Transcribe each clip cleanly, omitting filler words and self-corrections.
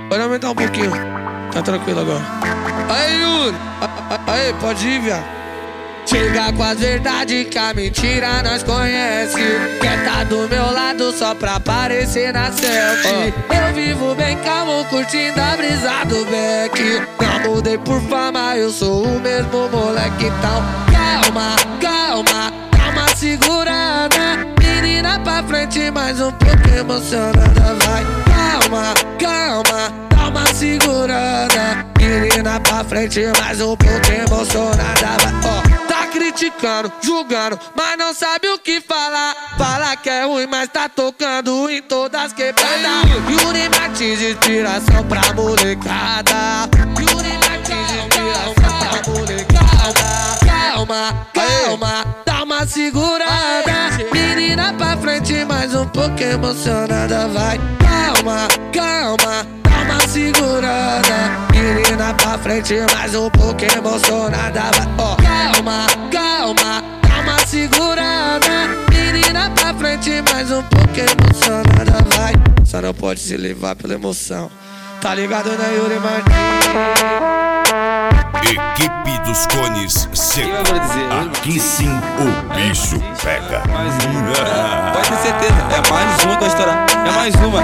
Pode aumentar um pouquinho. Tá tranquilo agora. Aí, Yuri. Aí, pode ir, viado. Chega com as verdades que a mentira nós conhece. Quer tá do meu lado só pra aparecer na selfie. Eu vivo bem calmo, curtindo a brisa do Beck. Não mudei por fama, eu sou o mesmo moleque. Então calma, calma, dá uma segurada. Menina pra frente, mais um pouco emocionada. Vai, calma, calma, dá uma segurada. Menina pra frente, mais um pouco emocionada. Vai, tá criticando, julgando, mas não sabe o que falar. Fala que é ruim, mas tá tocando em todas quebradas. Yuri Martins, inspiração pra molecada. Yuri Martins, inspiração pra molecada. Calma, calma, dá uma segurada. Menina pra frente, mais um pouco emocionada. Vai, calma, calma, dá uma segurada. Menina pra frente, mais um pouco emocionada. Vai, calma, calma, dá uma segurada. Menina pra frente, mais um pouco emocionada. Vai, só não pode se levar pela emoção. Tá ligado, né, Yuri Martins? Equipe dos Cones Seco. Aqui sim o bicho pega. Mais uma. Pode ter certeza, é mais uma que vai estourar. É mais uma.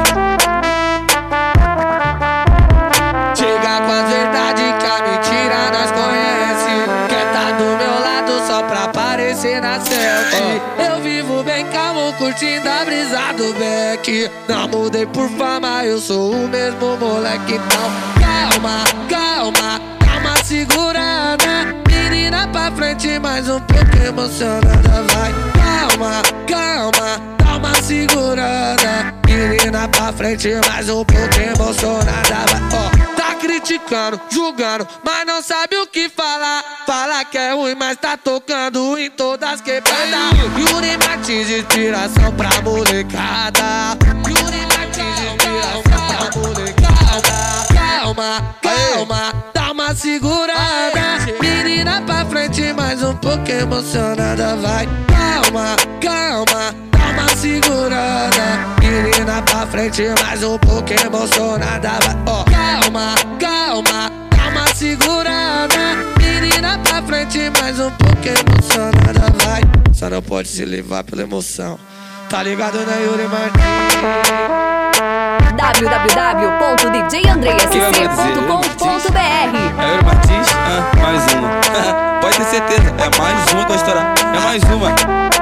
Chega com as verdades que a mentira nós conhece. Quer tá do meu lado só pra aparecer na selfie. Eu vivo bem calmo, curtindo a brisa do Beck. Não mudei por fama, eu sou o mesmo moleque. Então calma, calma, dá uma segurada. Menina pra frente, mais um pouco emocionada. Vai, calma, calma, dá uma segurada. Menina pra frente, mais um pouco emocionada. Vai, tá criticando, julgando, mas não sabe o que falar. Fala que é ruim, mas tá tocando em todas quebradas. Yuri Martins, inspiração pra molecada. Yuri Martins, inspiração pra molecada. Calma, calma, dá uma segurada. Menina pra frente, mais um pouco emocionada. Vai, calma, calma, dá uma segurada. Menina pra frente, mais um pouco emocionada. Vai, calma, calma, dá uma segurada. Menina pra frente, mais um pouco emocionada. Vai, só não pode se levar pela emoção. Tá ligado, né, Yuri Martins? www.djandreasc.com.br. É Yuri Martins, mais uma. Pode ter certeza, é mais uma que vai estourar. É mais uma.